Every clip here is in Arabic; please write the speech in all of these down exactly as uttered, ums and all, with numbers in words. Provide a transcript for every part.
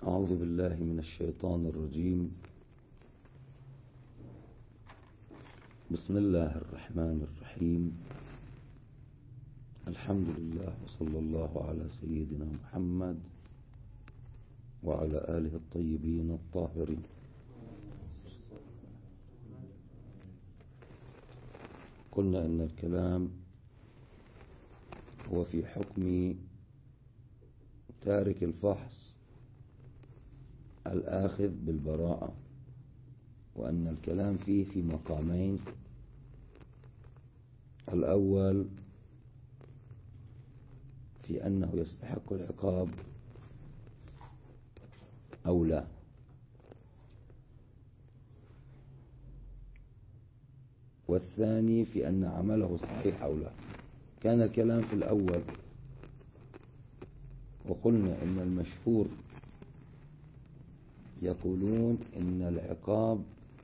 أعوذ بالله من الشيطان الرجيم. بسم الله الرحمن الرحيم. الحمد لله وصلى الله على سيدنا محمد وعلى آله الطيبين الطاهرين. قلنا أن الكلام هو في حكم تارك الفحص الآخذ بالبراءة، وأن الكلام فيه في مقامين: الأول في أنه يستحق العقاب أو لا، والثاني في أن عمله صحيح أو لا. كان الكلام في الأول، وقلنا إن المشهور يقولون إن العقاب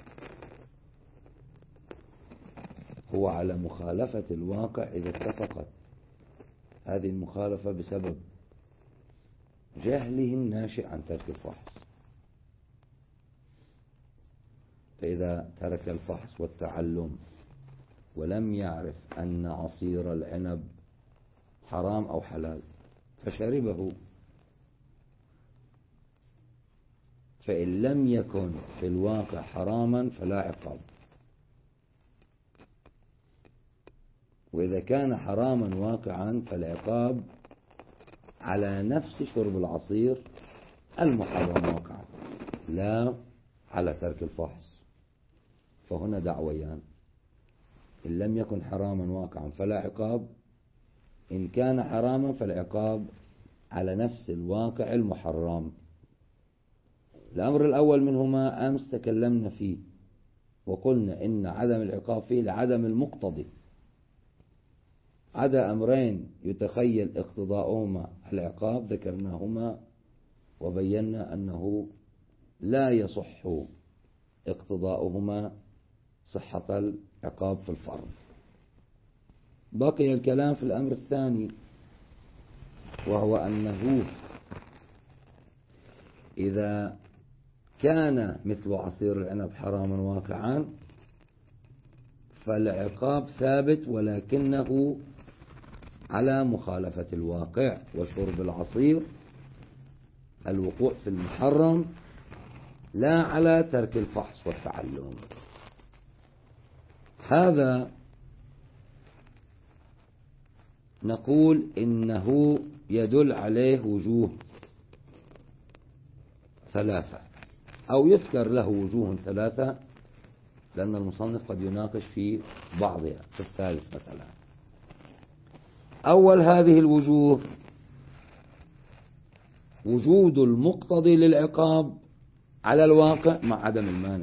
هو على مخالفة الواقع إذا اتفقت هذه المخالفة بسبب جهله الناشئ عن ترك الفحص. فإذا ترك الفحص والتعلم ولم يعرف أن عصير العنب حرام أو حلال فشربه، فإن لم يكن في الواقع حراما فلا عقاب، وإذا كان حراما واقعا فالعقاب على نفس شرب العصير المحرم واقعا، لا على ترك الفحص. فهنا دعويان: إن لم يكن حراما واقعا فلا عقاب، إن كان حراما فالعقاب على نفس الواقع المحرم. الأمر الأول منهما أمس تكلمنا فيه، وقلنا إن عدم العقاب فيه لعدم المقتضي. عدا أمرين يتخيل اقتضاؤهما العقاب ذكرناهما، وبينا أنه لا يصح اقتضاؤهما صحة العقاب في الفرض. بقي الكلام في الأمر الثاني، وهو أنه إذا كان مثل عصير العنب حراما واقعا فالعقاب ثابت، ولكنه على مخالفة الواقع، وشرب العصير الوقوع في المحرم لا على ترك الفحص والتعلم. هذا نقول إنه يدل عليه وجوه ثلاثة، أو يذكر له وجوه ثلاثة، لأن المصنف قد يناقش في بعضها في الثالث مثلا. أول هذه الوجوه وجود المقتضي للعقاب على الواقع مع عدم المانع.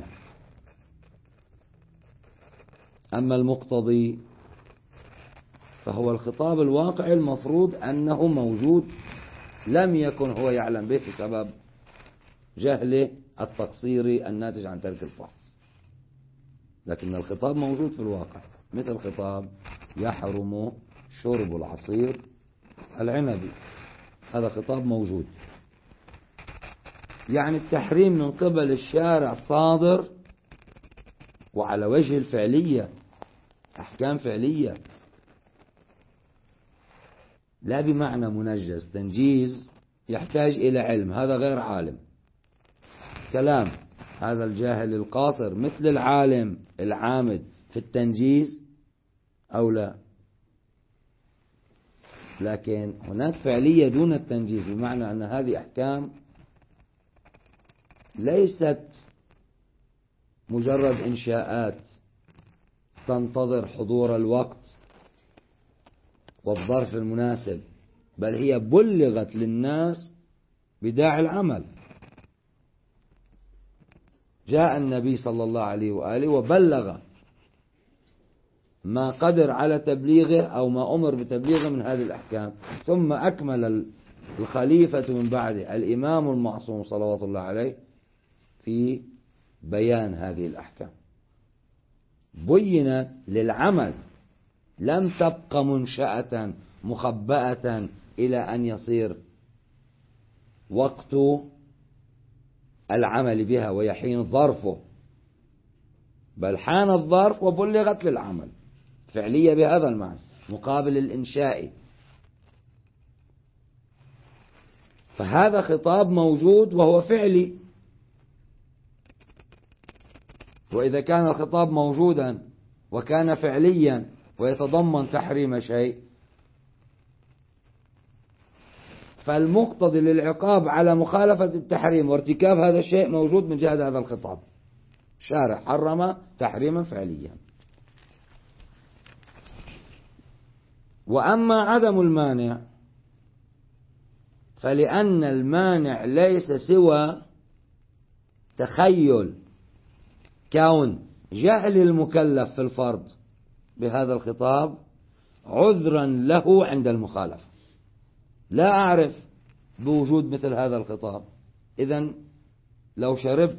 أما المقتضي فهو الخطاب الواقعي المفروض أنه موجود، لم يكن هو يعلم به بسبب جهله التقصيري الناتج عن ترك الفحص، لكن الخطاب موجود في الواقع، مثل خطاب يحرم شرب العصير العنبي، هذا خطاب موجود. يعني التحريم من قبل الشارع صادر وعلى وجه الفعلية، أحكام فعلية، لا بمعنى منجز. تنجيز يحتاج إلى علم، هذا غير عالم. كلام هذا الجاهل القاصر مثل العالم العامد في التنجيز أو لا، لكن هناك فعلية دون التنجيز، بمعنى أن هذه أحكام ليست مجرد إنشاءات تنتظر حضور الوقت والظرف المناسب، بل هي بلغت للناس بداعي العمل. جاء النبي صلى الله عليه وآله وبلغ ما قدر على تبليغه أو ما أمر بتبليغه من هذه الأحكام، ثم أكمل الخليفة من بعده الإمام المعصوم صلوات الله عليه في بيان هذه الأحكام. بينت للعمل، لم تبق منشأة مخبأة إلى أن يصير وقت العمل بها ويحين ظرفه، بل حان الظرف وبلغت للعمل فعلية بهذا المعنى مقابل الإنشائي. فهذا خطاب موجود وهو فعلي. وإذا كان الخطاب موجودا وكان فعليا ويتضمن تحريم شيء، فالمقتضي للعقاب على مخالفة التحريم وارتكاب هذا الشيء موجود من جهة هذا الخطاب. شارع حرم تحريما فعليا. وأما عدم المانع فلأن المانع ليس سوى تخيل كون جهل المكلف في الفرض بهذا الخطاب عذرا له عند المخالفة. لا أعرف بوجود مثل هذا الخطاب، إذن لو شربت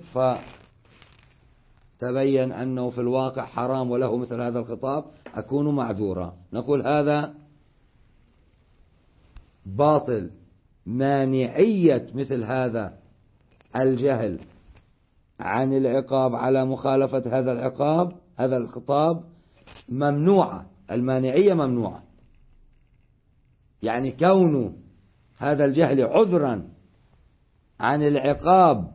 فتبين أنه في الواقع حرام وله مثل هذا الخطاب أكون معذورا. نقول هذا باطل. مانعية مثل هذا الجهل عن العقاب على مخالفة هذا العقاب هذا الخطاب ممنوعة. المانعية ممنوعة، يعني كون هذا الجهل عذرا عن العقاب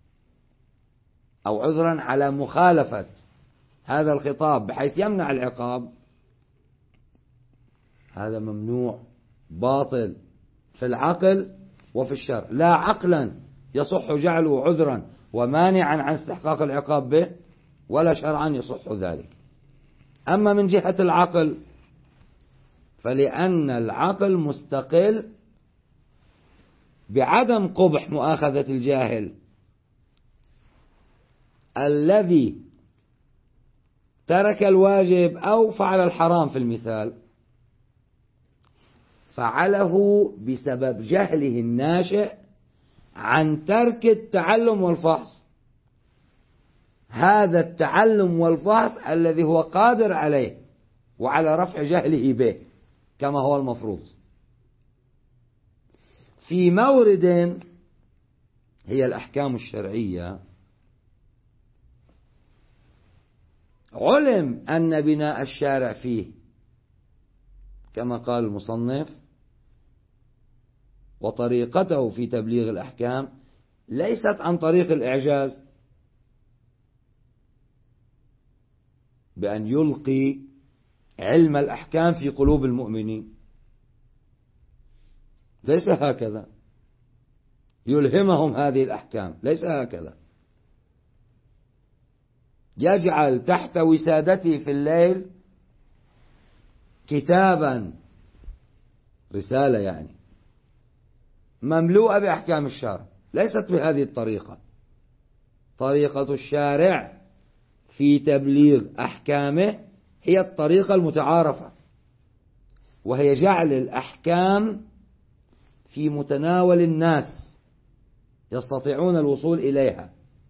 أو عذرا على مخالفة هذا الخطاب بحيث يمنع العقاب، هذا ممنوع باطل في العقل وفي الشرع. لا عقلا يصح جعله عذرا ومانعا عن استحقاق العقاب به، ولا شرعا يصح ذلك. أما من جهة العقل فلأن العقل مستقل بعدم قبح مؤاخذة الجاهل الذي ترك الواجب أو فعل الحرام في المثال، فعله بسبب جهله الناشئ عن ترك التعلم والفحص. هذا التعلم والفحص الذي هو قادر عليه وعلى رفع جهله به كما هو المفروض. في مورد هي الأحكام الشرعية علم أن بناء الشارع فيه كما قال المصنف وطريقته في تبليغ الأحكام ليست عن طريق الإعجاز بأن يلقي علم الأحكام في قلوب المؤمنين، ليس هكذا يلهمهم هذه الأحكام، ليس هكذا. يجعل تحت وسادته في الليل كتابا، رسالة يعني مملوءة بأحكام الشرع، ليست بهذه الطريقة. طريقة الشارع في تبليغ أحكامه هي الطريقة المتعارفة، وهي جعل الأحكام في متناول الناس يستطيعون الوصول إليها،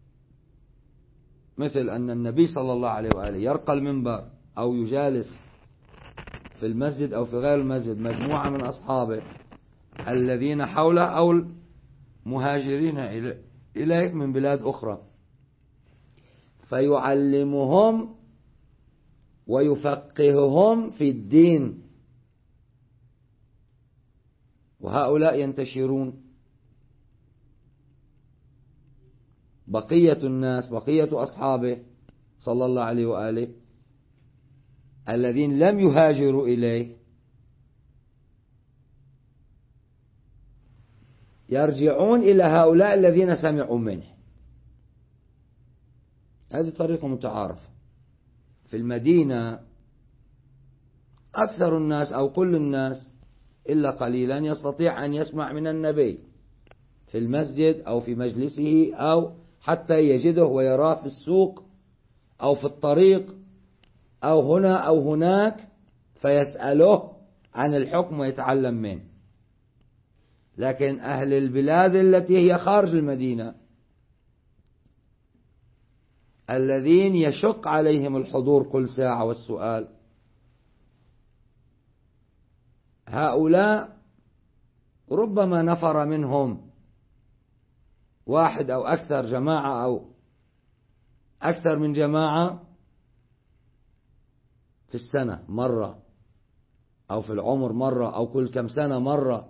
مثل أن النبي صلى الله عليه وآله يرقى المنبر أو يجالس في المسجد أو في غير المسجد مجموعة من أصحابه الذين حوله أو المهاجرين إليه من بلاد أخرى، فيعلمهم ويفقههم في الدين، وهؤلاء ينتشرون. بقية الناس بقية أصحابه صلى الله عليه وآله الذين لم يهاجروا إليه يرجعون إلى هؤلاء الذين سمعوا منه. هذه طريقة متعارفة. في المدينة أكثر الناس أو كل الناس إلا قليلا يستطيع أن يسمع من النبي في المسجد أو في مجلسه أو حتى يجده ويراه في السوق أو في الطريق أو هنا أو هناك فيسأله عن الحكم ويتعلم منه. لكن أهل البلاد التي هي خارج المدينة الذين يشق عليهم الحضور كل ساعة والسؤال، هؤلاء ربما نفر منهم واحد أو أكثر، جماعة أو أكثر من جماعة، في السنة مرة أو في العمر مرة أو كل كم سنة مرة.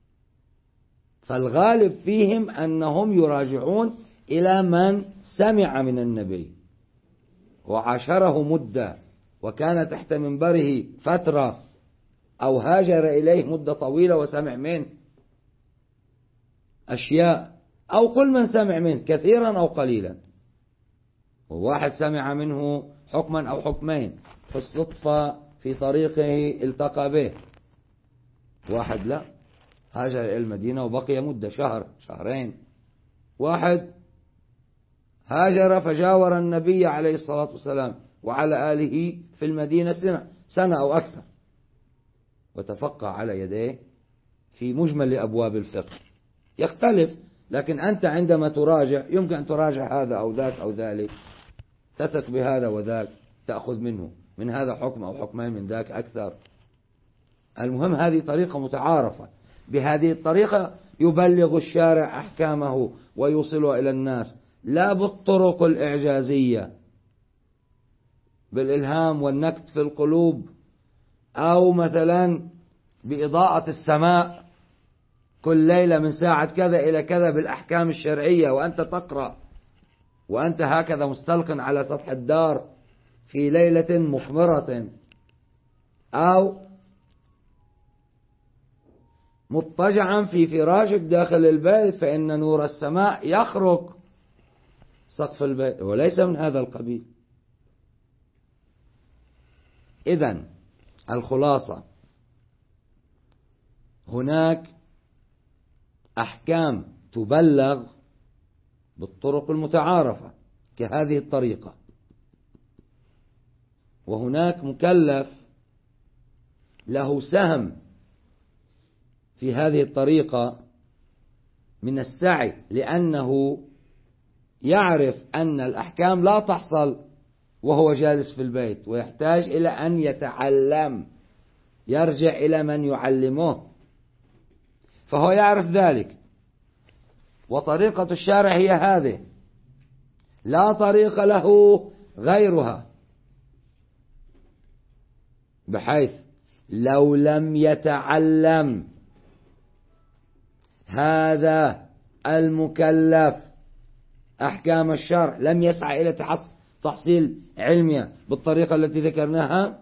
فالغالب فيهم أنهم يراجعون إلى من سمع من النبي وعاشره مدة وكان تحت منبره فترة، أو هاجر إليه مدة طويلة وسمع منه أشياء، أو كل من سمع منه كثيرا أو قليلا. وواحد سمع منه حكما أو حكمين في الصدفة في طريقه التقى به، واحد لا، هاجر إلى المدينة وبقي مدة شهر شهرين، واحد هاجر فجاور النبي عليه الصلاة والسلام وعلى آله في المدينة سنة, سنة أو أكثر، وتفقه على يديه في مجمل أبواب الفقه. يختلف، لكن أنت عندما تراجع يمكن أن تراجع هذا أو ذاك أو ذلك، تثق بهذا وذاك، تأخذ منه من هذا حكم أو حكمين، من ذاك أكثر. المهم هذه طريقة متعارفة، بهذه الطريقة يبلغ الشارع أحكامه ويوصلها إلى الناس، لا بالطرق الإعجازية بالإلهام والنكت في القلوب، أو مثلا بإضاءة السماء كل ليلة من ساعة كذا إلى كذا بالأحكام الشرعية وأنت تقرأ وأنت هكذا مستلقٍ على سطح الدار في ليلة مخمرة، أو مضطجعا في فراشك داخل البيت فإن نور السماء يخرق سقف البيت، وليس من هذا القبيل. إذن الخلاصة، هناك أحكام تبلغ بالطرق المتعارفة كهذه الطريقة، وهناك مكلف له سهم في هذه الطريقة من السعي، لأنه يعرف أن الأحكام لا تحصل وهو جالس في البيت، ويحتاج إلى أن يتعلم، يرجع إلى من يعلمه، فهو يعرف ذلك. وطريقة الشارع هي هذه، لا طريق له غيرها، بحيث لو لم يتعلم هذا المكلف أحكام الشرع لم يسعى إلى تحصيل علمها بالطريقة التي ذكرناها،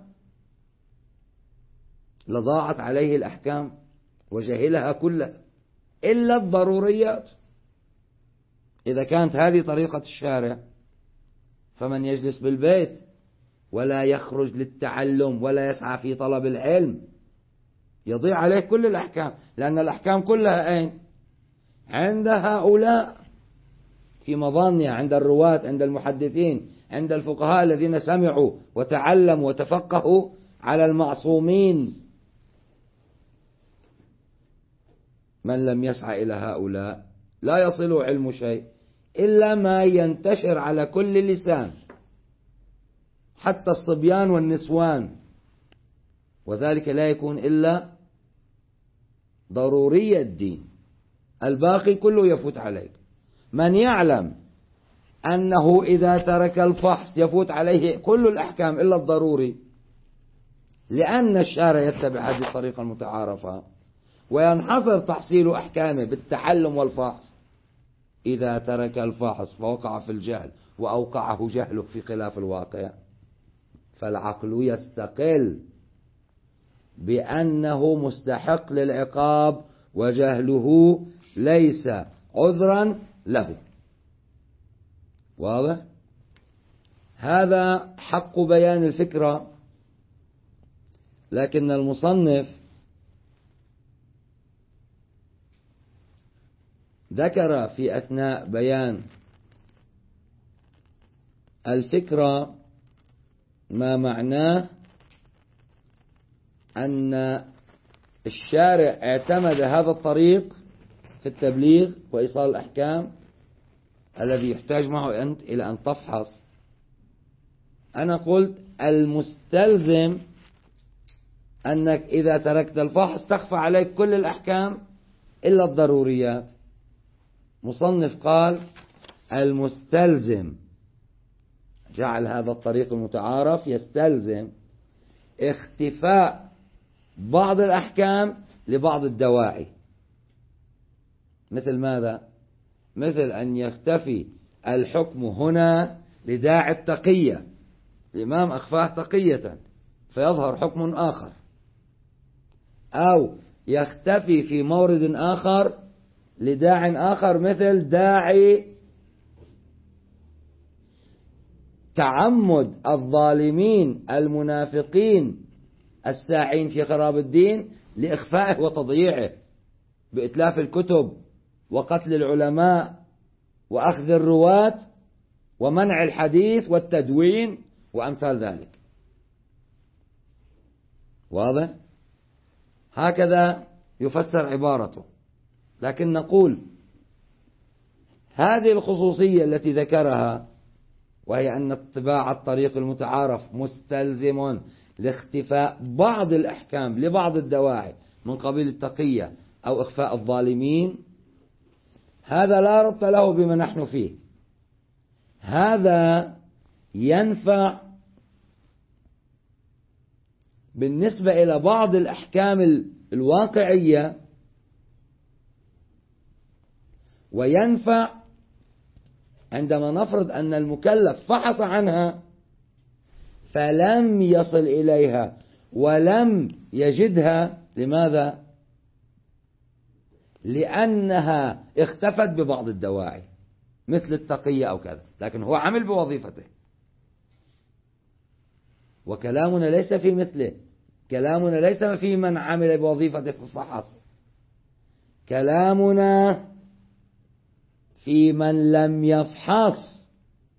لضاعت عليه الأحكام وجهلها كلها إلا الضروريات. إذا كانت هذه طريقة الشارع، فمن يجلس بالبيت ولا يخرج للتعلم ولا يسعى في طلب العلم يضيع عليه كل الأحكام، لأن الأحكام كلها أين؟ عند هؤلاء في مظانها، عند الرواة، عند المحدثين، عند الفقهاء الذين سمعوا وتعلموا وتفقهوا على المعصومين. من لم يسعى إلى هؤلاء لا يصل علم شيء إلا ما ينتشر على كل لسان، حتى الصبيان والنسوان، وذلك لا يكون إلا ضروري الدين، الباقي كله يفوت عليك. من يعلم أنه إذا ترك الفحص يفوت عليه كل الأحكام إلا الضروري، لأن الشارع يتبع هذه الطريقة المتعارفة وينحصر تحصيل أحكامه بالتعلم والفحص، إذا ترك الفحص فوقع في الجهل وأوقعه جهله في خلاف الواقع، فالعقل يستقل بأنه مستحق للعقاب وجهله ليس عذرا له. واضح؟ هذا حق بيان الفكرة، لكن المصنف ذكر في أثناء بيان الفكرة ما معناه أن الشارع اعتمد هذا الطريق في التبليغ وإيصال الأحكام الذي يحتاج معه أنت إلى أن تفحص. أنا قلت المستلزم أنك إذا تركت الفحص تخفى عليك كل الأحكام إلا الضروريات، مصنف قال المستلزم، جعل هذا الطريق المتعارف يستلزم اختفاء بعض الأحكام لبعض الدواعي. مثل ماذا؟ مثل أن يختفي الحكم هنا لداعي التقية، الإمام أخفاه تقية فيظهر حكم آخر، أو يختفي في مورد آخر لداع آخر، مثل داعي تعمد الظالمين المنافقين الساعين في خراب الدين لإخفائه وتضييعه بإتلاف الكتب وقتل العلماء وأخذ الرواة ومنع الحديث والتدوين وأمثال ذلك. واضح؟ هكذا يفسر عبارته. لكن نقول هذه الخصوصية التي ذكرها، وهي أن اتباع الطريق المتعارف مستلزم لاختفاء بعض الأحكام لبعض الدواعي من قبيل التقية أو إخفاء الظالمين، هذا لا ربط له بما نحن فيه. هذا ينفع بالنسبة إلى بعض الأحكام الواقعية، وينفع عندما نفرض أن المكلف فحص عنها فلم يصل إليها ولم يجدها. لماذا؟ لأنها اختفت ببعض الدواعي مثل التقية أو كذا، لكن هو عمل بوظيفته. وكلامنا ليس في مثله، كلامنا ليس في من عمل بوظيفته ففحص، كلامنا في من لم يفحص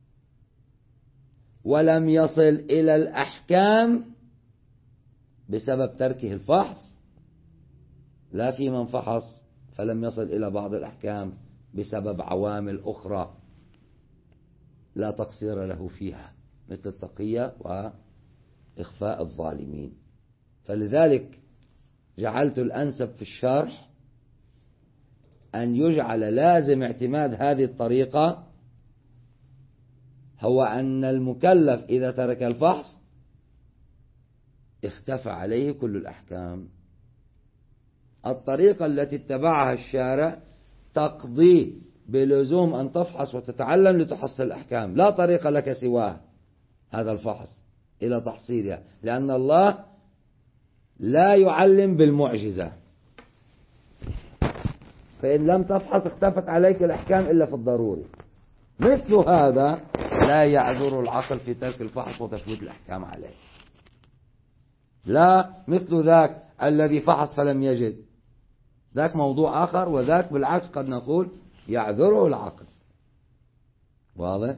ولم يصل إلى الأحكام بسبب تركه الفحص، لا في من فحص فلم يصل إلى بعض الأحكام بسبب عوامل أخرى لا تقصير له فيها مثل التقية وإخفاء الظالمين. فلذلك جعلت الأنسب في الشرح أن يجعل لازم اعتماد هذه الطريقة هو أن المكلف إذا ترك الفحص اختفى عليه كل الأحكام. الطريقة التي اتبعها الشارع تقضي بلزوم أن تفحص وتتعلم لتحصل الأحكام، لا طريق لك سواه هذا الفحص إلى تحصيلها، لأن الله لا يعلم بالمعجزة. فإن لم تفحص اختفت عليك الأحكام إلا في الضروري. مثل هذا لا يعذر العقل في ترك الفحص وتفويت الأحكام عليه. لا مثل ذاك الذي فحص فلم يجد، ذاك موضوع آخر، وذاك بالعكس قد نقول يعذره العقل. واضح؟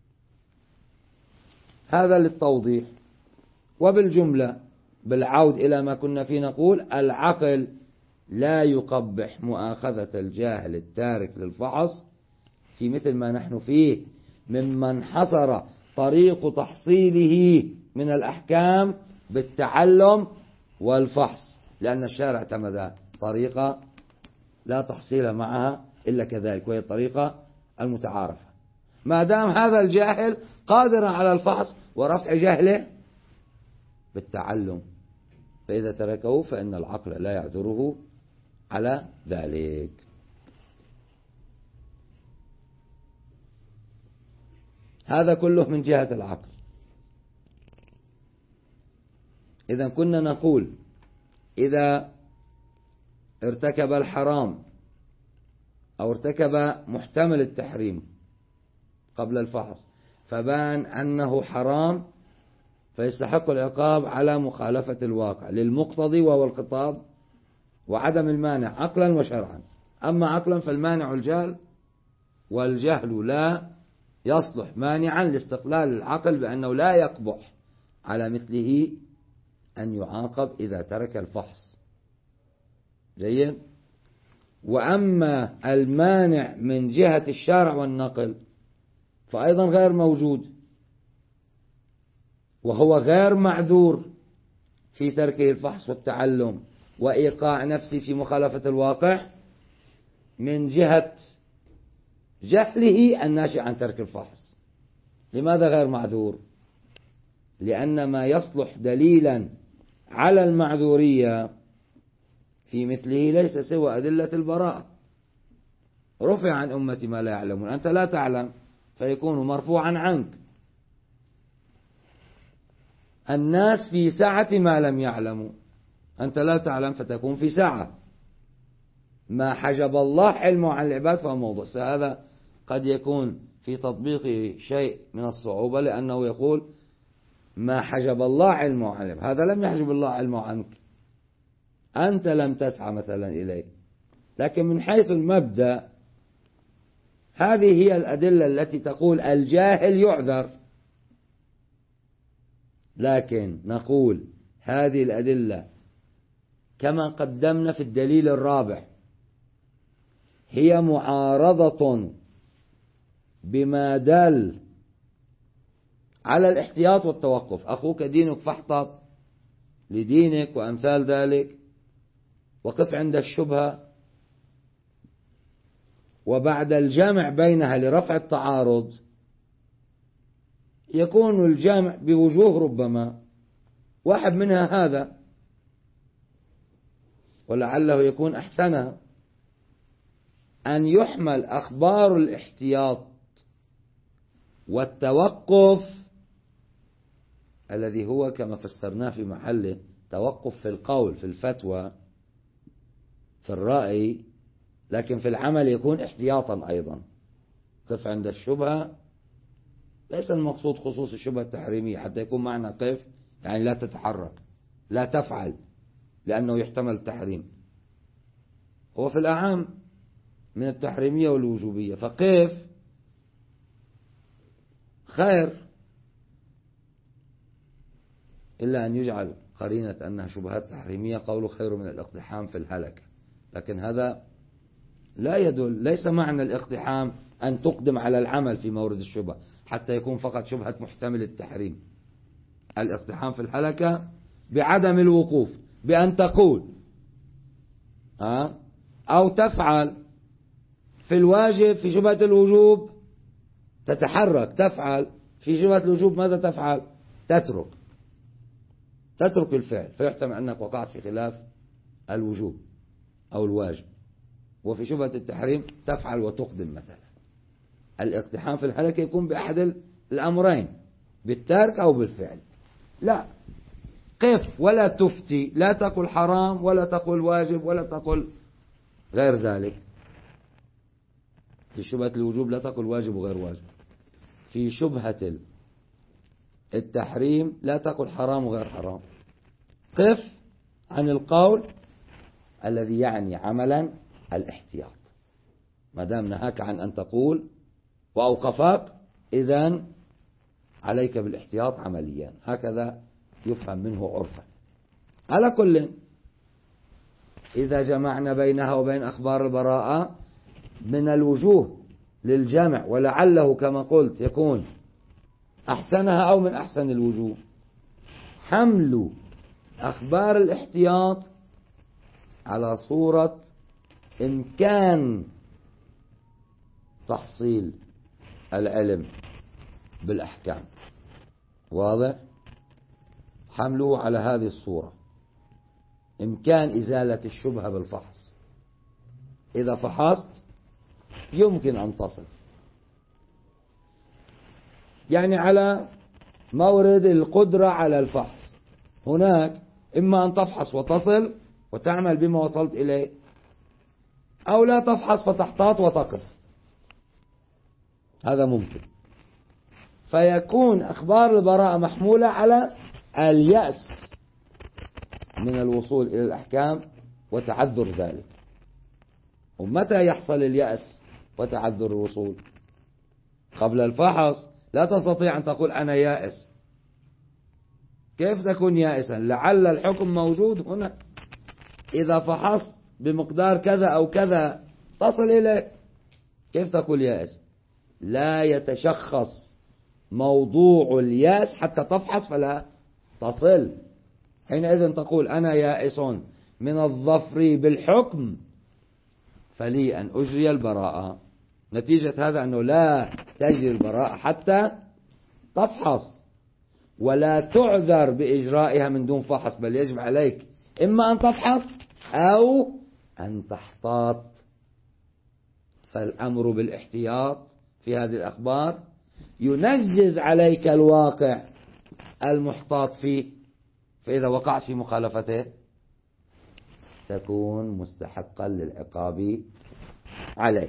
هذا للتوضيح. وبالجملة بالعود إلى ما كنا فيه نقول العقل لا يقبح مؤاخذة الجاهل التارك للفحص في مثل ما نحن فيه ممن حصر طريق تحصيله من الأحكام بالتعلم والفحص، لأن الشارع اعتمد طريقة لا تحصيل معها إلا كذلك، وهي الطريقة المتعارفة. ما دام هذا الجاهل قادر على الفحص ورفع جهله بالتعلم، فإذا تركه فإن العقل لا يعذره على ذلك. هذا كله من جهة العقل. إذا كنا نقول إذا ارتكب الحرام أو ارتكب محتمل التحريم قبل الفحص فبان أنه حرام فيستحق العقاب على مخالفة الواقع للمقتضي وهو الخطاب وعدم المانع عقلا وشرعا. أما عقلا فالمانع الجهل، والجهل لا يصلح مانعا لاستقلال العقل بأنه لا يقبح على مثله أن يعاقب إذا ترك الفحص. جيد. وأما المانع من جهة الشرع والنقل فأيضا غير موجود، وهو غير معذور في تركه الفحص والتعلم وإيقاع نفسه في مخالفة الواقع من جهة جهله الناشئ عن ترك الفحص. لماذا غير معذور؟ لأن ما يصلح دليلا على المعذورية في مثله ليس سوى أدلة البراءة. رفع عن أمتي ما لا يعلمون، أنت لا تعلم فيكون مرفوعا عنك. الناس في سعة ما لم يعلموا، أنت لا تعلم فتكون في سعة. ما حجب الله علمه عن العباد فهو موضوع. هذا قد يكون في تطبيقه شيء من الصعوبة، لأنه يقول ما حجب الله علمه عن العباد، هذا لم يحجب الله علمه عنك، أنت لم تسعى مثلا إليه. لكن من حيث المبدأ هذه هي الأدلة التي تقول الجاهل يعذر. لكن نقول هذه الأدلة كما قدمنا في الدليل الرابع هي معارضة بما دل على الاحتياط والتوقف. أخوك دينك فاحتط لدينك وأمثال ذلك، وقف عند الشبهة، وبعد الجامع بينها لرفع التعارض يكون الجامع بوجوه، ربما واحد منها هذا ولعله يكون أحسنها، أن يحمل أخبار الاحتياط والتوقف الذي هو كما فسرناه في محله توقف في القول في الفتوى في الرأي، لكن في العمل يكون احتياطا أيضا. قف عند الشبهة، ليس المقصود خصوص الشبهة التحريمية، حتى يكون معنى قف يعني لا تتحرك لا تفعل لأنه يحتمل التحريم، هو في الأعم من التحريمية والوجوبية. فقف خير، إلا أن يجعل قرينة أنها شبهات تحريمية قوله خير من الاقتحام في الهلكة، لكن هذا لا يدل. ليس معنى الاقتحام أن تقدم على العمل في مورد الشبهة حتى يكون فقط شبهة محتمل التحريم. الاقتحام في الهلكة بعدم الوقوف، بأن تقول ها أو تفعل في الواجب. في شبهة الوجوب تتحرك تفعل، في شبهة الوجوب ماذا تفعل؟ تترك تترك الفعل، فيحتمل أنك وقعت في خلاف الوجوب أو الواجب. وفي شبهة التحريم تفعل وتقدم مثلا. الاقتحام في الهلكة يكون بأحد الأمرين، بالترك أو بالفعل. لا، قف ولا تفتي، لا تقل حرام ولا تقل واجب ولا تقل غير ذلك. في شبهة الوجوب لا تقل واجب وغير واجب، في شبهة التحريم لا تقل حرام وغير حرام. قف عن القول الذي يعني عملا الاحتياط. ما دام نهاك عن أن تقول وأوقفك، إذن عليك بالاحتياط عمليا. هكذا يفهم منه عرفا. على كل، إذا جمعنا بينها وبين أخبار البراءة من الوجوه للجمع، ولعله كما قلت يكون أحسنها أو من أحسن الوجوه، حمل أخبار الاحتياط على صورة إمكان تحصيل العلم بالأحكام. واضح؟ حمله على هذه الصورة، إمكان إزالة الشبهة بالفحص. إذا فحصت يمكن أن تصل، يعني على مورد القدرة على الفحص. هناك إما أن تفحص وتصل وتعمل بما وصلت إليه، أو لا تفحص فتحتاط وتقف، هذا ممكن. فيكون أخبار البراءة محمولة على اليأس من الوصول إلى الأحكام وتعذر ذلك. ومتى يحصل اليأس وتعذر الوصول؟ قبل الفحص لا تستطيع أن تقول أنا يائس. كيف تكون يائسا؟ لعل الحكم موجود هنا، إذا فحصت بمقدار كذا أو كذا تصل إليه. كيف تقول يائس؟ لا يتشخص موضوع الياس حتى تفحص فلا تصل. حينئذ تقول أنا يائس من الظفر بالحكم فلي أن أجري البراءة. نتيجة هذا أنه لا تجري البراءة حتى تفحص، ولا تعذر بإجرائها من دون فحص، بل يجب عليك إما أن تفحص أو أن تحتاط. فالأمر بالاحتياط في هذه الأخبار ينجز عليك الواقع المحتاط فيه، فإذا وقعت في مخالفته تكون مستحقا للعقاب عليه.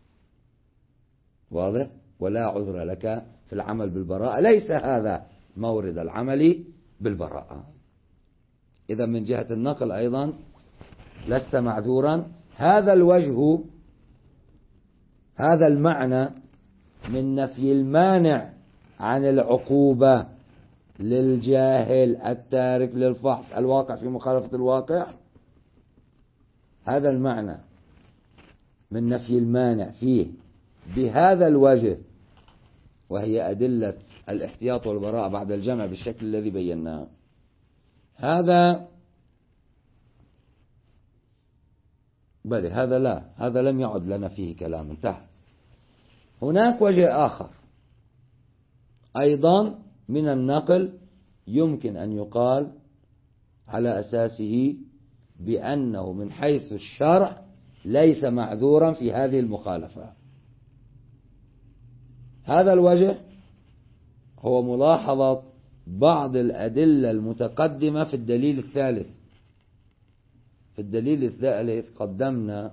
واضح؟ ولا عذر لك في العمل بالبراءة، ليس هذا مورد العمل بالبراءة. إذا من جهة النقل أيضا لست معذورا. هذا الوجه، هذا المعنى من نفي المانع عن العقوبة للجاهل التارك للفحص الواقع في مخالفة الواقع، هذا المعنى من نفي المانع فيه بهذا الوجه، وهي أدلة الاحتياط والبراءة بعد الجمع بالشكل الذي بيناه. هذا بل هذا لا، هذا لم يعد لنا فيه كلام، انتهى. هناك وجه آخر أيضا من النقل يمكن أن يقال على أساسه بأنه من حيث الشرع ليس معذورا في هذه المخالفة. هذا الوجه هو ملاحظة بعض الأدلة المتقدمة في الدليل الثالث. في الدليل الثالث قدمنا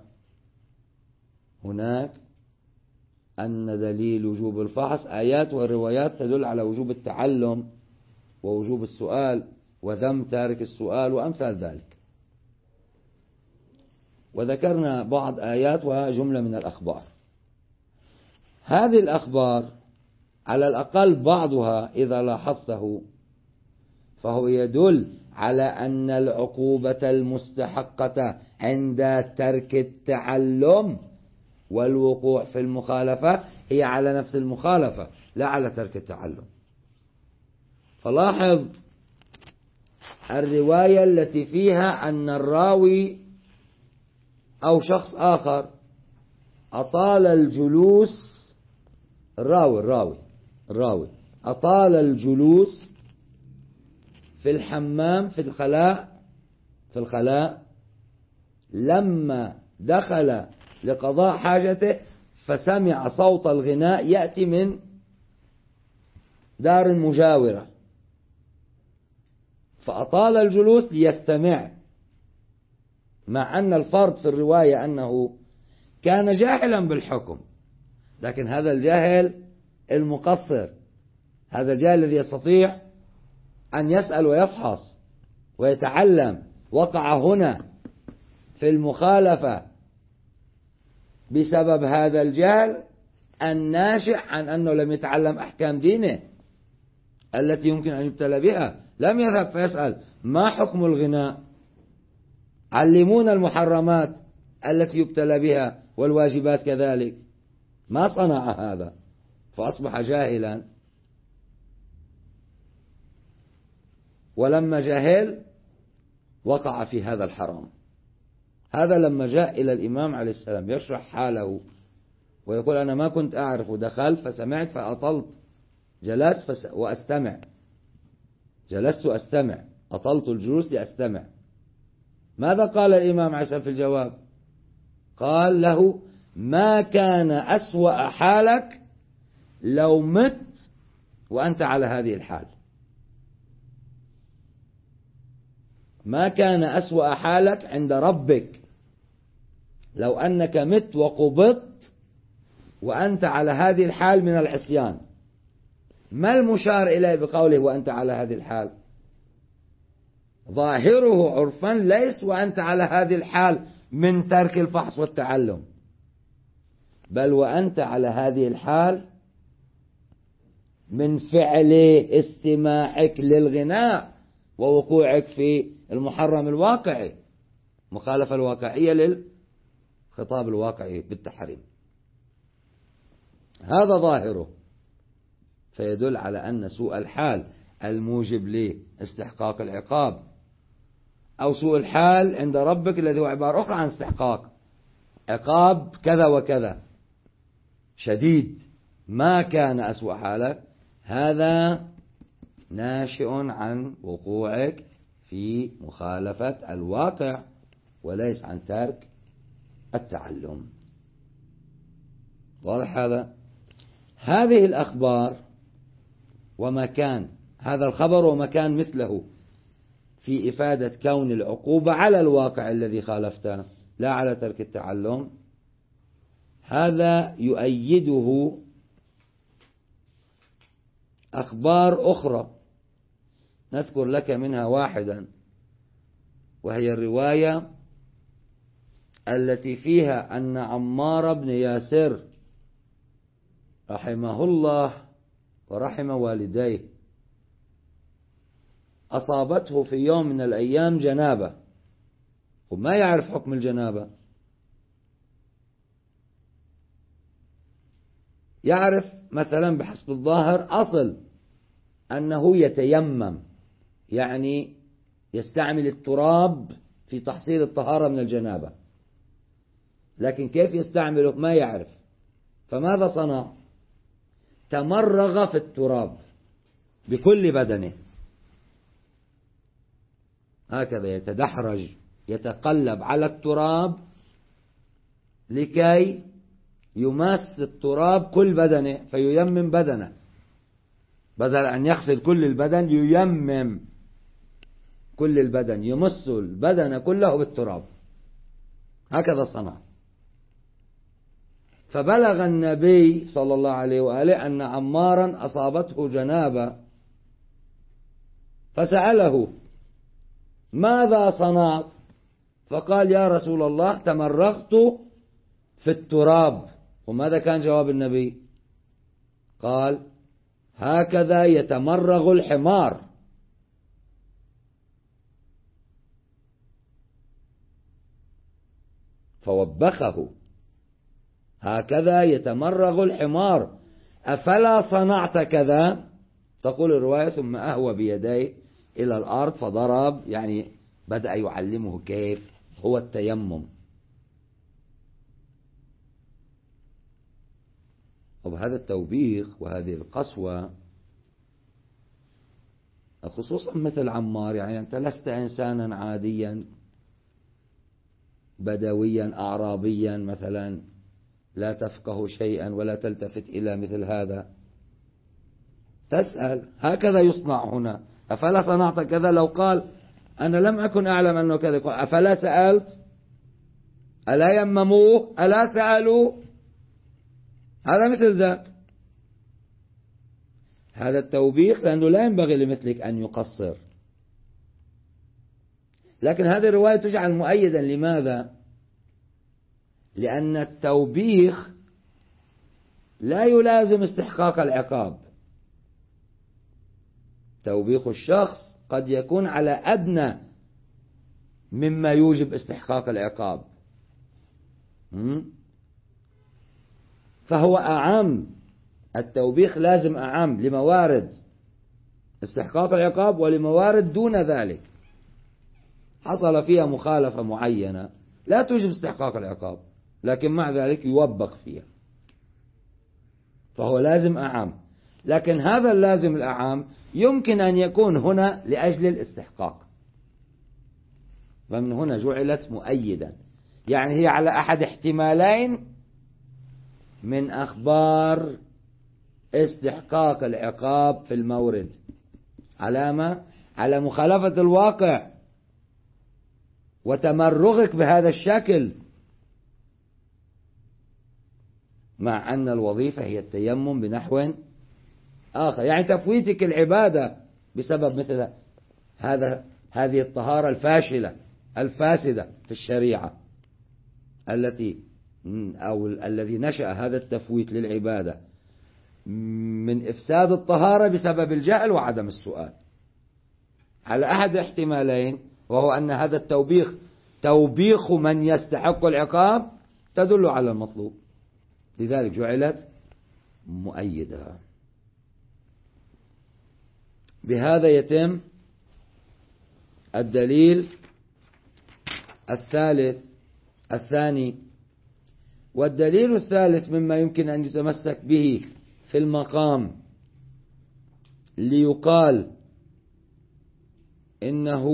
هناك أن دليل وجوب الفحص آيات وروايات تدل على وجوب التعلم ووجوب السؤال وذم تارك السؤال وأمثال ذلك، وذكرنا بعض آيات وجملة من الأخبار. هذه الأخبار على الأقل بعضها إذا لاحظته فهو يدل على أن العقوبة المستحقة عند ترك التعلم والوقوع في المخالفة هي على نفس المخالفة لا على ترك التعلم. فلاحظ الرواية التي فيها أن الراوي أو شخص آخر أطال الجلوس، الراوي الراوي الراوي أطال الجلوس في الحمام في الخلاء في الخلاء لما دخل لقضاء حاجته فسمع صوت الغناء يأتي من دار مجاورة، فأطال الجلوس ليستمع، مع أن الفرد في الرواية أنه كان جاهلا بالحكم، لكن هذا الجاهل المقصر، هذا الجاهل الذي يستطيع أن يسأل ويفحص ويتعلم، وقع هنا في المخالفة بسبب هذا الجهل الناشئ عن أنه لم يتعلم أحكام دينه التي يمكن أن يبتلى بها. لم يذهب فيسأل ما حكم الغناء، علمونا المحرمات التي يبتلى بها والواجبات كذلك، ما صنع هذا فأصبح جاهلا، ولما جهل وقع في هذا الحرام. هذا لما جاء إلى الإمام عليه السلام يشرح حاله ويقول أنا ما كنت أعرف، دخلت فسمعت فأطلت، جلست فس... وأستمع، جلست وأستمع، أطلت الجلوس لأستمع. ماذا قال الإمام عليه السلام في الجواب؟ قال له ما كان أسوأ حالك لو مت وأنت على هذه الحال، ما كان أسوأ حالك عند ربك لو أنك مت وقبضت وأنت على هذه الحال من العصيان. ما المشار إليه بقوله وأنت على هذه الحال؟ ظاهره عرفا ليس وأنت على هذه الحال من ترك الفحص والتعلم، بل وأنت على هذه الحال من فعل استماعك للغناء ووقوعك في المحرم الواقعي، مخالفة الواقعية للخطاب الواقعي بالتحريم. هذا ظاهره، فيدل على أن سوء الحال الموجب لاستحقاق العقاب أو سوء الحال عند ربك الذي هو عبارة أخرى عن استحقاق عقاب كذا وكذا، شديد ما كان أسوأ حالك، هذا ناشئ عن وقوعك في مخالفة الواقع وليس عن ترك التعلم. واضح هذا؟ هذه الأخبار ومكان هذا الخبر ومكان مثله في إفادة كون العقوبة على الواقع الذي خالفته لا على ترك التعلم، هذا يؤيده أخبار أخرى نذكر لك منها واحدا، وهي الرواية التي فيها أن عمار بن ياسر رحمه الله ورحم والديه أصابته في يوم من الأيام جنابة، وما يعرف حكم الجنابة، يعرف مثلا بحسب الظاهر أصل أنه يتيمم، يعني يستعمل التراب في تحصيل الطهارة من الجنابة، لكن كيف يستعمله ما يعرف، فماذا صنع؟ تمرغ في التراب بكل بدنه، هكذا يتدحرج يتقلب على التراب لكي يمس التراب كل بدنه فييمم بدنه، بدل أن يغسل كل البدن ييمم كل البدن، يمس البدن كله بالتراب، هكذا صنع. فبلغ النبي صلى الله عليه وآله أن عمارا أصابته جنابة، فسأله ماذا صنعت؟ فقال يا رسول الله تمرغت في التراب. وماذا كان جواب النبي؟ قال هكذا يتمرغ الحمار. فوبخه، هكذا يتمرغ الحمار أفلا صنعت كذا؟ تقول الرواية ثم أهوى بيديه إلى الأرض فضرب، يعني بدأ يعلمه كيف هو التيمم. وهذا التوبيخ وهذه القسوة خصوصا مثل عمار، يعني أنت لست إنسانا عاديا بدويا أعرابيا مثلا لا تفقه شيئا ولا تلتفت إلى مثل هذا، تسأل هكذا يصنع هنا، أفلا صنعت كذا؟ لو قال أنا لم أكن أعلم أنه كذا، أفلا سألت؟ ألا يمموه؟ ألا سألوا؟ هذا مثل ذاك. هذا التوبيخ لأنه لا ينبغي لمثلك أن يقصر. لكن هذه الرواية تجعل مؤيدا، لماذا؟ لأن التوبيخ لا يلازم استحقاق العقاب. توبيخ الشخص قد يكون على أدنى مما يوجب استحقاق العقاب، فهو أعم، التوبيخ لازم أعم لموارد استحقاق العقاب ولموارد دون ذلك حصل فيها مخالفة معينة لا توجب استحقاق العقاب، لكن مع ذلك يوبخ فيها، فهو لازم أعم. لكن هذا اللازم الأعم يمكن أن يكون هنا لأجل الاستحقاق، فمن هنا جعلت مؤيدا، يعني هي على أحد احتمالين من أخبار استحقاق العقاب في المورد، علامة على مخالفة الواقع وتمرغك بهذا الشكل، مع أن الوظيفة هي التيمم بنحو آخر، يعني تفويتك العبادة بسبب مثل هذا هذه الطهارة الفاشلة الفاسدة في الشريعة التي أو الذي نشأ هذا التفويت للعبادة من إفساد الطهارة بسبب الجهل وعدم السؤال، على أحد احتمالين، وهو أن هذا التوبيخ توبيخ من يستحق العقاب تدل على المطلوب، لذلك جعلت مؤيدة. بهذا يتم الدليل الثالث الثاني، والدليل الثالث مما يمكن أن يتمسك به في المقام ليقال إنه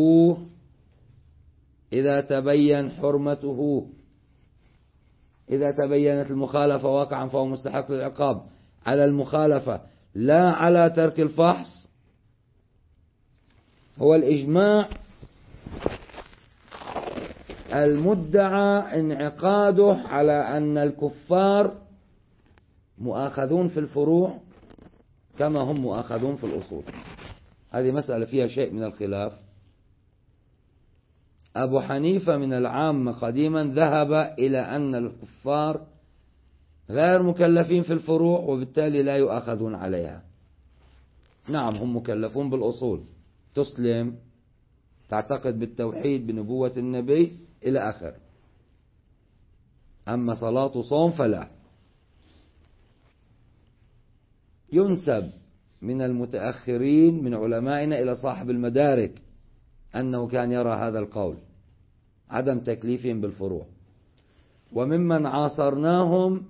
إذا تبين حرمته، إذا تبينت المخالفة واقعا فهو مستحق للعقاب على المخالفة لا على ترك الفحص، هو الإجماع المدعى انعقاده على أن الكفار مؤاخذون في الفروع كما هم مؤاخذون في الأصول. هذه مسألة فيها شيء من الخلاف. أبو حنيفة من العامة قديما ذهب إلى أن الكفار غير مكلفين في الفروع وبالتالي لا يؤاخذون عليها. نعم هم مكلفون بالأصول، تسلم، تعتقد بالتوحيد بنبوة النبي إلى آخر، أما صلاة وصوم فلا. ينسب من المتأخرين من علمائنا إلى صاحب المدارك أنه كان يرى هذا القول عدم تكليفهم بالفروع، وممن عاصرناهم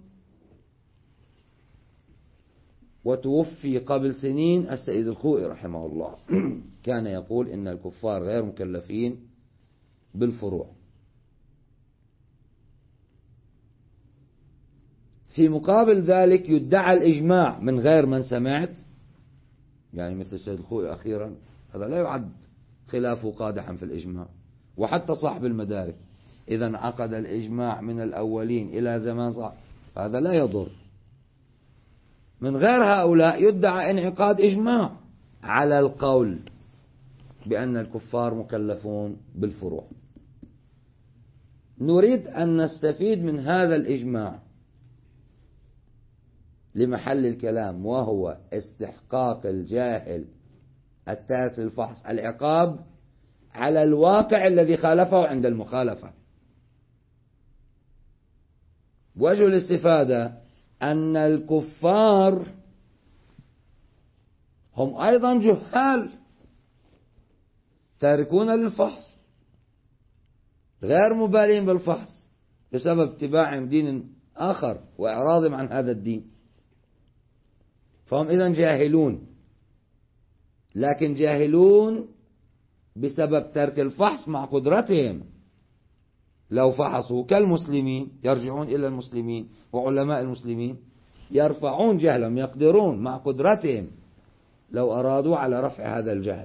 وتوفي قبل سنين السيد الخوئي رحمه الله كان يقول إن الكفار غير مكلفين بالفروع. في مقابل ذلك يدعى الإجماع من غير من سمعت، يعني مثل السيد الخوئي أخيرا، هذا لا يعد خلافه قادحا في الإجماع، وحتى صاحب المدارك إذا انعقد الإجماع من الأولين إلى زمان صاحب هذا لا يضر. من غير هؤلاء يدعى انعقاد إجماع على القول بأن الكفار مكلفون بالفروع. نريد أن نستفيد من هذا الإجماع لمحل الكلام، وهو استحقاق الجاهل التارك للفحص العقاب على الواقع الذي خالفه عند المخالفة. وجه الاستفادة أن الكفار هم أيضا جهال تاركون للفحص غير مبالين بالفحص بسبب اتباعهم دين آخر وإعراضهم عن هذا الدين، فهم إذن جاهلون، لكن جاهلون بسبب ترك الفحص مع قدرتهم. لو فحصوا كالمسلمين يرجعون إلى المسلمين وعلماء المسلمين يرفعون جهلهم، يقدرون مع قدرتهم لو أرادوا على رفع هذا الجهل.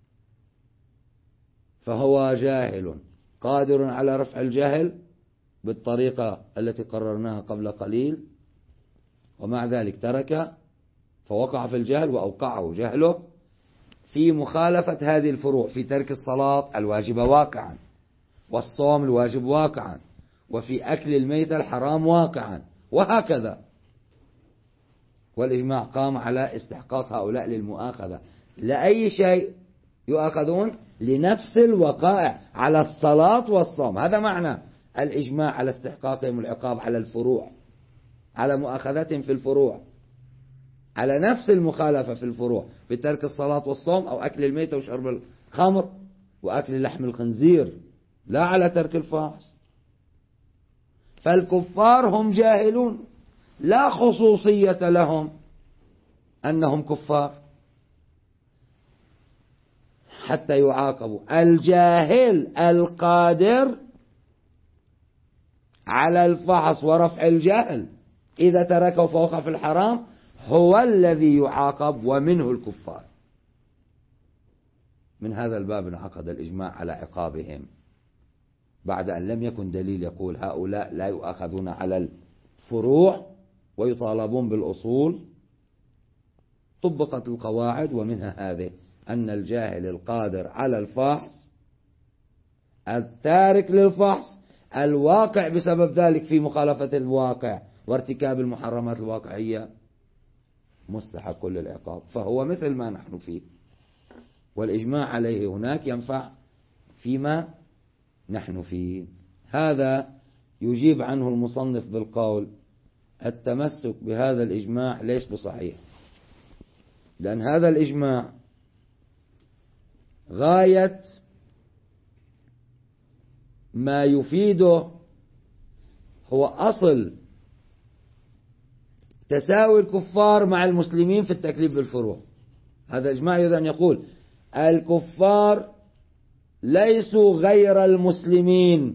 فهو جاهل قادر على رفع الجهل بالطريقة التي قررناها قبل قليل، ومع ذلك ترك فوقع في الجهل وأوقعه جهله في مخالفة هذه الفروع، في ترك الصلاة الواجبة واقعا، والصوم الواجب واقعا، وفي أكل الميت الحرام واقعا، وهكذا. والإجماع قام على استحقاق هؤلاء للمؤاخذة. لأي شيء يؤاخذون؟ لنفس الوقائع، على الصلاة والصوم. هذا معنى الإجماع على استحقاقهم العقاب على الفروع، على مؤاخذتهم في الفروع، على نفس المخالفة في الفروع بترك الصلاة والصوم أو أكل الميت وشرب الخمر وأكل لحم الخنزير، لا على ترك الفحص. فالكفار هم جاهلون، لا خصوصية لهم أنهم كفار حتى يعاقبوا. الجاهل القادر على الفحص ورفع الجهل إذا تركه فوقع في الحرام هو الذي يعاقب، ومنه الكفار. من هذا الباب انعقد الإجماع على عقابهم بعد أن لم يكن دليل يقول هؤلاء لا يؤاخذون على الفروع ويطالبون بالأصول. طبقت القواعد، ومنها هذه أن الجاهل القادر على الفحص التارك للفحص الواقع بسبب ذلك في مخالفة الواقع وارتكاب المحرمات الواقعية مستحق للعقاب، فهو مثل ما نحن فيه، والإجماع عليه هناك ينفع فيما نحن فيه. هذا يجيب عنه المصنف بالقول التمسك بهذا الإجماع ليس بصحيح، لأن هذا الإجماع غاية ما يفيده هو أصل تساوي الكفار مع المسلمين في التكليف بالفروع. هذا إجماع إذا يقول الكفار ليسوا غير المسلمين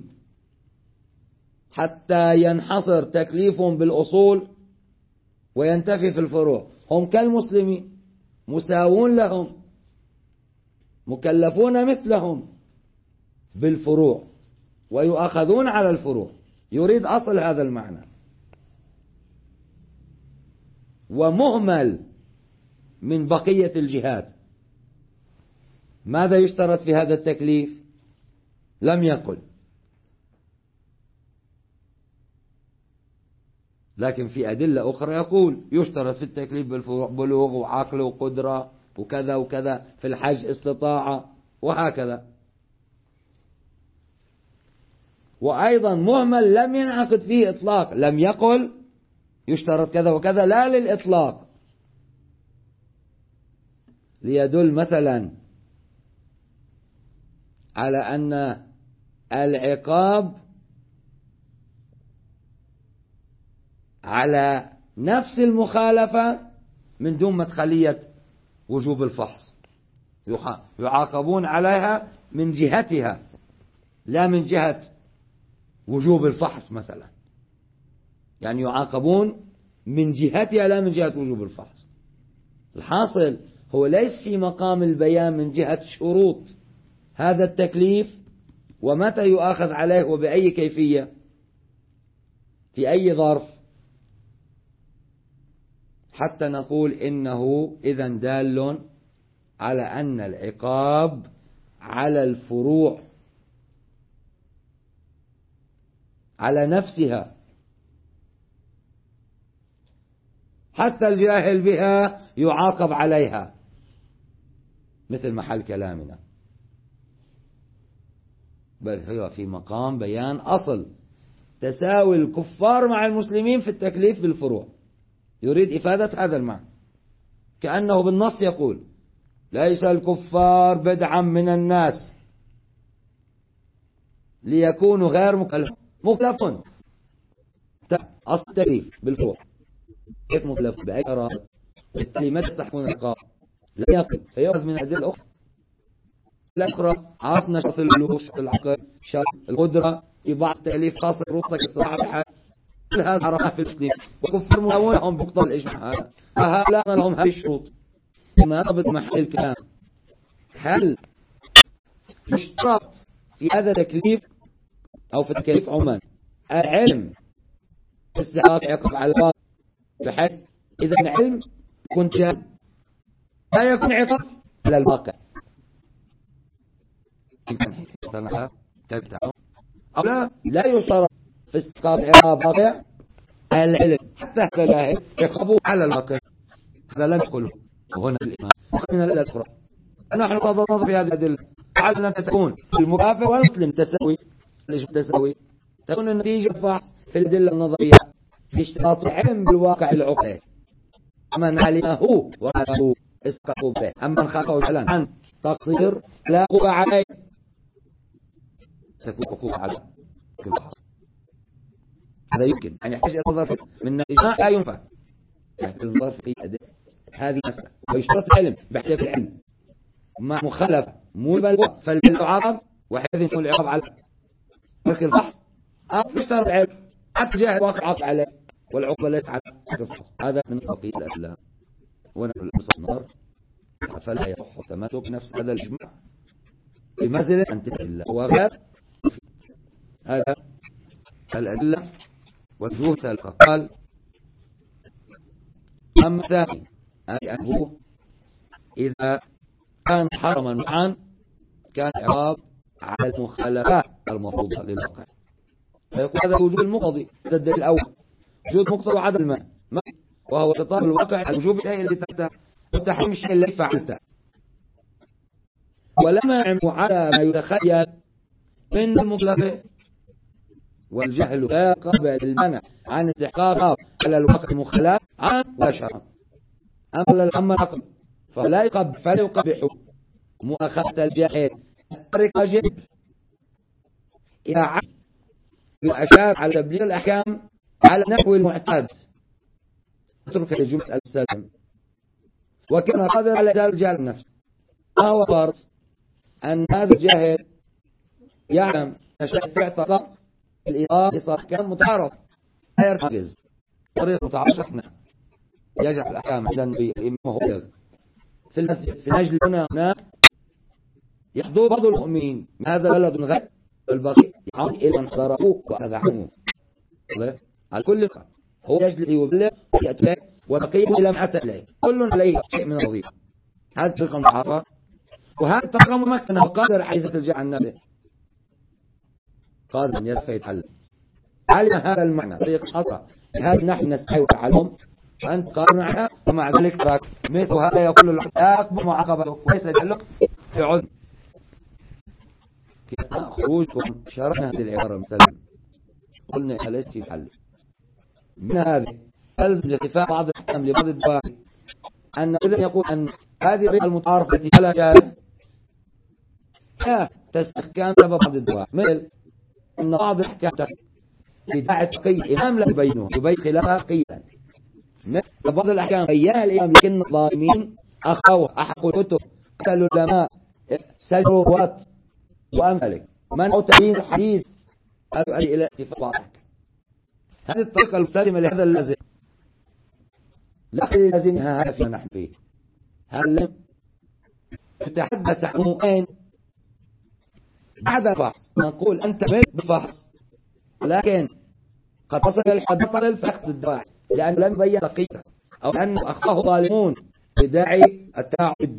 حتى ينحصر تكليفهم بالأصول وينتفي في الفروع، هم كالمسلمين مساوون لهم مكلفون مثلهم بالفروع ويؤاخذون على الفروع. يريد أصل هذا المعنى. ومهمل من بقية الجهات. ماذا يشترط في هذا التكليف؟ لم يقل، لكن في أدلة أخرى يقول يشترط في التكليف بالفروع بلوغ وعقل وقدرة وكذا وكذا، في الحج استطاعة وهكذا. وأيضا مهمل لم ينعقد فيه إطلاق، لم يقل يشترط كذا وكذا لا للإطلاق، ليدل مثلا على أن العقاب على نفس المخالفة من دون مدخلية وجوب الفحص، يعاقبون عليها من جهتها لا من جهة وجوب الفحص مثلا، يعني يعاقبون من جهتها لا من جهة وجوب الفحص. الحاصل هو ليس في مقام البيان من جهة شروط هذا التكليف ومتى يؤاخذ عليه وبأي كيفية في أي ظرف، حتى نقول إنه إذن دال على أن العقاب على الفروع على نفسها، حتى الجاهل بها يعاقب عليها، مثل محل كلامنا، بل هو في مقام بيان أصل تساوي الكفار مع المسلمين في التكليف بالفروع. يريد إفادة هذا المعنى، كأنه بالنص يقول ليس الكفار بدعا من الناس ليكونوا غير مكلفون، مكلفون أصل التكليف بالفروع كيف مكلف بأي إرادة، بالتالي ما تستحقون العقاب لا يقل، فيأخذ من الأدلة الأخرى الأخرى عرفنا شرط البلوغ، شرط العقل، شرط القدرة، في بعض التأليف خاصة رخصة الصراحة بحال، كل هذا عرفناه في التكليف، وكفر مؤونهم بقطع الإجماع هذا، فهؤلاء لهم هذه الشروط. ما ربط محل الكلام، هل يشترط في هذا التكليف أو في التكليف عموما العلم استحقاق عقاب على الواقع، بحيث إذا العلم كنت جاهل لا يكون عقاب على الواقع، أو لا لا يشترط في استحقاق عقاب واقع العلم حتى الجاهل عقابه على الواقع، هذا لم يقله هنا الإمام من الأدلة الأخرى. نحن نظر في هذه الأدلة على أن تكون المكافر والمسلم تساوي، ليش تساوي؟ تكون النتيجة فحص في الأدلة النظرية اشتراط العلم بالواقع العقلي، من علمه وعلمه استحقوا به، أما من خافه العلم عن تقصير لا حقوق عليه، تكون حقوق عليه. هذا يمكن أن يحتاج إلى نظر من الإجماع لا ينفع، يعني النظر في الأدلة هذه مسألة، ويشترط العلم باحتياج العلم مع مخالفة مو بلوى فالعقاب وحيث يكون العقاب على ترك الفحص، أو يشترط العلم حتى جاء الواقع عقب عليه والعقبة ليس على ترك الفحص. هذا من بقية الأدلة ونحن النار، فلا يصح تمسك نفس هذا الإجماع بمنزلة أن تدل وغير. هذا الأدلة وجوه سالقة. قال أما الثاني أي أنه إذا كان حرما معا كان عقاب على المخالفات المفروضة للواقع، فيقول هذا وجود المقتضي، هذا الدليل الأول وجود مقتضى وعدم المانع، وهو خطاب الواقع الوجوب الشيء الذي تحته وتحريم الشيء الذي فعلته، ولما يعمل على ما يتخيل من المكلف، والجهل لا يقبل المنع عن استحقاق على الواقع المخالف عن وشرع. أما الأمر فلا يقبل فلا يقبح مؤاخذة الجاهل الطريق أجب إلى عدم الأشار على تبليغ الأحكام على نحو المعتاد، يترك الجملة المستلزم وكان قادر على إزالة الجهل نفسه. ما هو فرض أن هذا الجاهل يعلم أشياء تعتقد الإضافة صار كان متعارض لا يركز طريق متعارض يجعل الأحكام عند النبي الإمام هو في المسجد في نجل هنا هناك يحضر بعض المؤمنين من هذا البلد من غير البقية يعود إلى من حضروه وأذعنوه على كل خير هو يجلس ويبلغ يأتي له وبقية إلى ما أتى إليه كل عليه شيء من الوظيفة. هذا طريقة المحاضرة وهذا الطريقة ممكنة وقادر حيث ترجع النبي قادر أن يدفع يتعلم علم هذا المعنى طريقة خاصة هذا نحن نسعي وتعلم فأنت قادر معها ومع ذلك تراك مثل هذا يقول له أكبر معاقبة وليس يتعلق في عذر. كيف خروجكم شرحنا هذه العبارة مثلا قلنا ليس في حل من هذه ألزم ارتفاع بعض الأحكام لبعض الدواعي أن إذن يقول أن هذه الرئة المتعارفة التي لا جاهل لا تستخدم سبب بعض الدواعي مثل أن بعض الأحكام لداعي التقي الإمام لا يبينه يبين خلافها قيلا مثل بعض الأحكام بيّنها الإمام لكن الظالمين أخوه أحقوا الكتب قتلوا العلماء سجروا الروات وأمثله منعوا تبيين الحديث أدعي إلى اتفاق بعض الأحكام. هذه الطريقة المستلزمة لهذا اللازم لا لازمها هذا فيما نحن فيه. هل لم تتحدث عنه أين بعد الفحص نقول أنت بيت بفحص لكن قد تصل الحد طر الفخذ الدواعي لأن لم يبين دقيقة أو أن أخاه ظالمون بداعي التعبد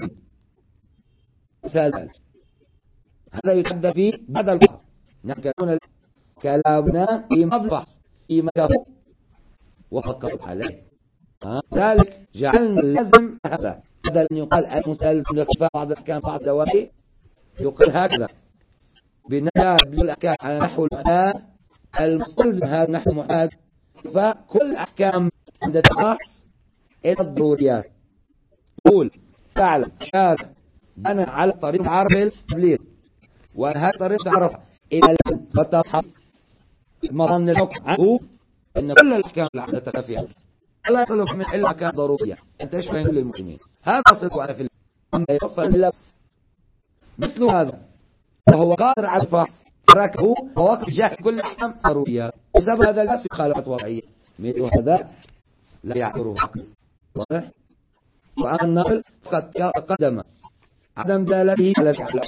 مثال هذا يتحدث فيه بعد الفحص. نحن كلامنا في قبل الفحص فيما كفوا وفكرت عليه ذلك جعلنا لازم هذا بدل أن يقال المستلزم لارتفاع بعض الأحكام بعض الدواعي يقال هكذا بناء بالأحكام على نحو المحاذ المستلزم هذا نحو محاذ فكل أحكام عند التخصص إلى الضروريات تقول تعلم شارع أنا على طريق عرف التبليغ وهذا طريق تعرف إلى الآن فتضحك مظن الحكم عنه أن كل الأحكام العادة تكفيها لا يصلك من إلا كان ضرورية أن تشفى كل المسلمين هذا أصلك على في أما يصفى إلا مثل هذا وهو قادر على الفحص تركه ووقف جاه كل الأحكام ضرورية بسبب هذا لا في خالفة وضعية مثل هذا لا يعبره واضح. وأما النقل فقد قدم عدم دلالته على الفعل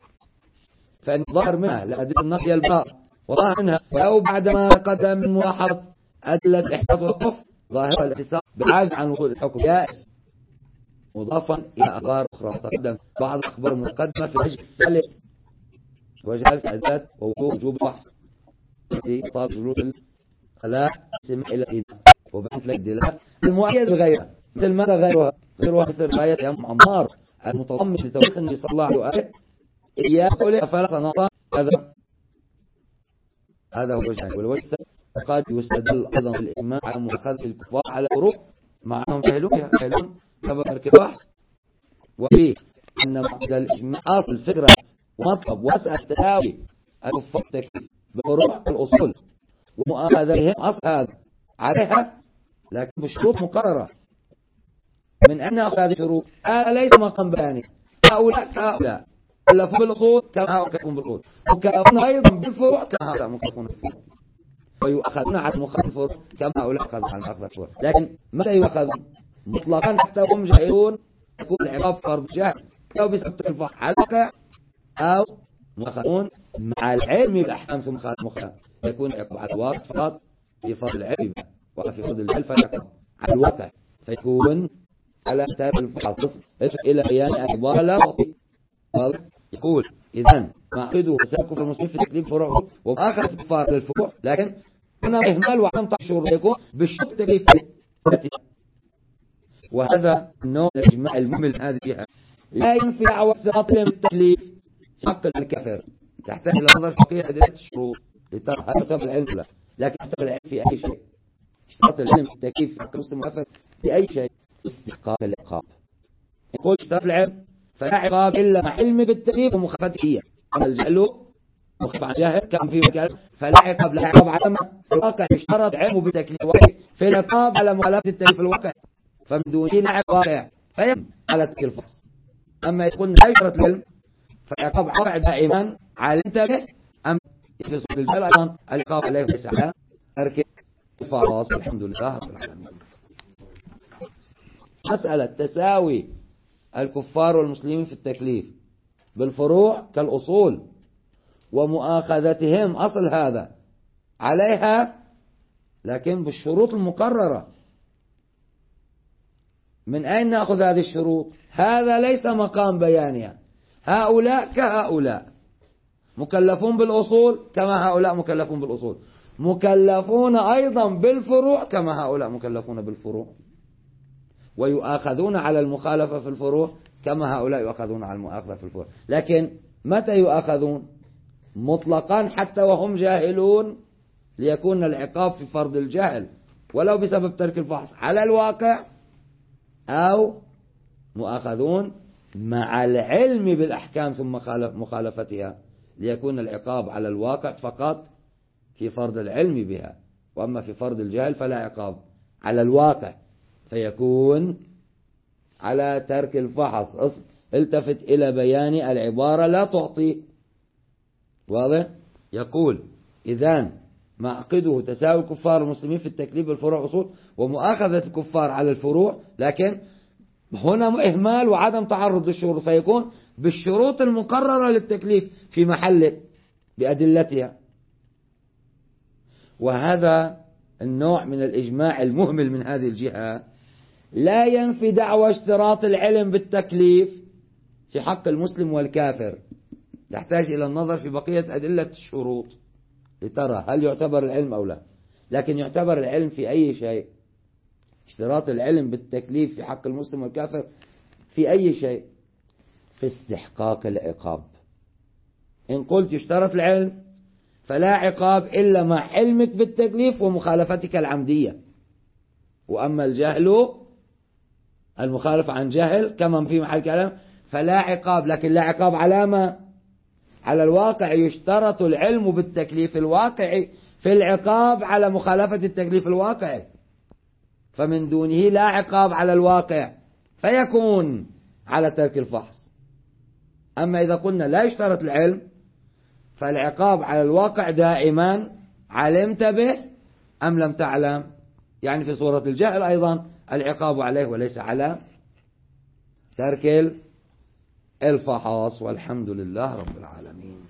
فإن ظهر منها لأدلة النقل الباء وظهر منها ولو بعدما قدم من ملاحظة أدلة إحداث الوقف ظاهر الاتصال بالعجز عن وصول الحكم يائس مضافا إلى أخبار أخرى تقدم بعض الأخبار المتقدمة في وجه الثالث وجه الأدلة ووقوف وجوب البحث في طاب جلود الخلاء سمع إلى الإداء وبنت لك دلالة المؤيد بغيرها مثل ماذا غيرها غيرها مثل رواية يا عمار المتضمن لتوقيت النبي صلى الله عليه وآله إياك ولي فلق نقطة هذا هذا هو الوجه والوجه قد يستدل أيضا الإمام على مؤاخذة الكفار على الفروق مع أنهم جهلون جهلون سبب الكفاح وفيه أن بعد الإجماع أصل فكرة ومطلب واسع تساوي الكفار التكليف بفروع الأصول ومؤاخذتهم أصل هذا عليها لكن بشروط مقررة من أن أخذ هذه الشروط هذا ليس مقام بياني هؤلاء كهؤلاء كلفوا بالأصول كما يكلفون بالأصول وكلفون أيضا بالفروع كما هؤلاء مكلفون بالفروع ويؤخذون على المخالف الفروع كما هؤلاء أخذوا على أخذ الفروع لكن متى يؤخذون مطلقا حتى هم جاهلون يكون العقاب فرض جهل أو بسبب الفحص حلقة أو مؤخذون مع العلم بالأحكام ثم مخالف مخالف يكون العقاب على الواقع فقط في فضل العلم وفي فضل العلم فيكون على الواقع فيكون على أساس الفحص إلى بيان أخبار لا يقول إذن معقده سيكون المسلم في تكليف فروعه وآخر الكفار للفروع لكن هنا إهمال وعدم تحشر يكون بالشرط تكليف وهذا النوع الإجماع الممل هذه فيها لا ينفي عوض أطلم التكليف حق الكفر تحتاج إلى نظر فقيه أدلة الشروط لترى العلم لا لكن تحتاج العلم في أي شيء اشتراط العلم في التكليف في حق المسلم والكفر في أي شيء استحقاق العقاب يقول اشتراط العلم فلا عقاب إلا مع علم بالتكليف ومخافته هي أما الجهل مخاف عن جاهل كان فيه وكال فلا عقاب لا عقاب على ما الواقع يشترط علم بالتكليف في العقاب على مخالفة التكليف في الواقع فمن دونه لا عقاب فيكون على ترك الفحص. أما يقول لا يشترط العلم فالعقاب واقع دائما علمت به. أما في صوت الجهل أيضا العقاب عليه ليس على ترك الفحص. الحمد لله رب العالمين. مسألة تساوي الكفار والمسلمين في التكليف بالفروع كالأصول ومؤاخذتهم أصل هذا عليها لكن بالشروط المقررة. من أين نأخذ هذه الشروط؟ هذا ليس مقام بيانها. هؤلاء كهؤلاء مكلفون بالأصول كما هؤلاء مكلفون بالأصول، مكلفون أيضا بالفروع كما هؤلاء مكلفون بالفروع، ويؤاخذون على المخالفة في الفروع كما هؤلاء يؤاخذون على المؤاخذة في الفروع. لكن متى يؤاخذون؟ مطلقا حتى وهم جاهلون، ليكون العقاب في فرض الجهل ولو بسبب ترك الفحص على الواقع، أو مؤاخذون مع العلم بالأحكام ثم مخالفتها ليكون العقاب على الواقع فقط في فرض العلم بها، وأما في فرض الجهل فلا عقاب على الواقع فيكون على ترك الفحص. التفت إلى بيان العبارة لا تعطي. واضح؟ يقول إذن معقده تساوي الكفار والمسلمين في التكليف بالفروع أصول ومؤاخذة الكفار على الفروع، لكن هنا إهمال وعدم تعرض للشروط فيكون بالشروط المقررة للتكليف في محله بأدلتها. وهذا النوع من الإجماع المهمل من هذه الجهة لا ينفي دعوى اشتراط العلم بالتكليف في حق المسلم والكافر، يحتاج إلى النظر في بقية أدلة الشروط لترى هل يعتبر العلم أو لا. لكن يعتبر العلم في أي شيء. اشتراط العلم بالتكليف في حق المسلم والكافر في أي شيء؟ في استحقاق العقاب. إن قلت اشترط العلم فلا عقاب إلا مع علمك بالتكليف ومخالفتك العمدية. وأما الجهل المخالف عن جهل كما في محل كلام فلا عقاب، لكن لا عقاب على ما؟ على الواقع. يشترط العلم بالتكليف الواقعي في العقاب على مخالفة التكليف الواقعي، فمن دونه لا عقاب على الواقع فيكون على ترك الفحص. أما إذا قلنا لا يشترط العلم فالعقاب على الواقع دائما علمت به أم لم تعلم، يعني في صورة الجهل أيضا العقاب عليه وليس على ترك الفحص. والحمد لله رب العالمين.